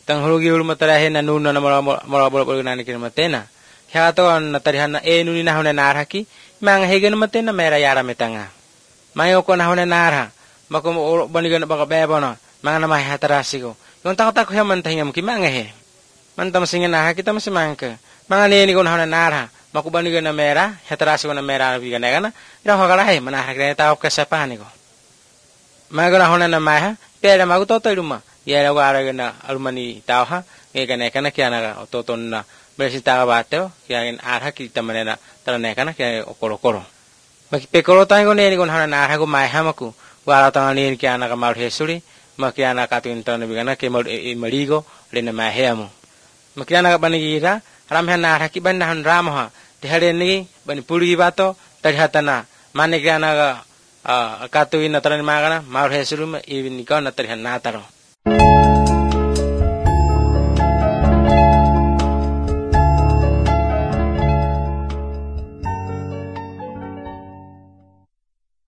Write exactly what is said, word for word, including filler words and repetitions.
tang hulugi ul matara he na nun na mara mara bol bol nani kin matena kya to na tarihana e nuni na hone naraki mang hegen matena mera yara metanga mayo ko na hone narha mako banigan baka bebona mang na mai hatarasi ko yung tak tak he man tahinga mki mang he man tam singen na kita masih mangke mang ne ni ko na hone narha mako banigan na mera hatarasi ko na mera bigan na kana ira hokala he mana hakre ta ok sapa ni ko magana hone na mai ha pera magu to to iruma yara ko aragena almani tawha ngekana kana kiana to tonna bersita bateo kian arha kita manena tarane kana kia okoro koro maki pekoro tango ne ni kon hana arha ko mai hamaku wala tangani kiana ka mal hesuri makiana ka tu intana bigana ke mal maligo lena mai heamu makiana ka banigira ram hana arha ki banna han ramha tehare ni bani puri bato tarhatana mane kiana ka ka tu ina tarane magana mal hesuri ma ibin ka na tarhana taro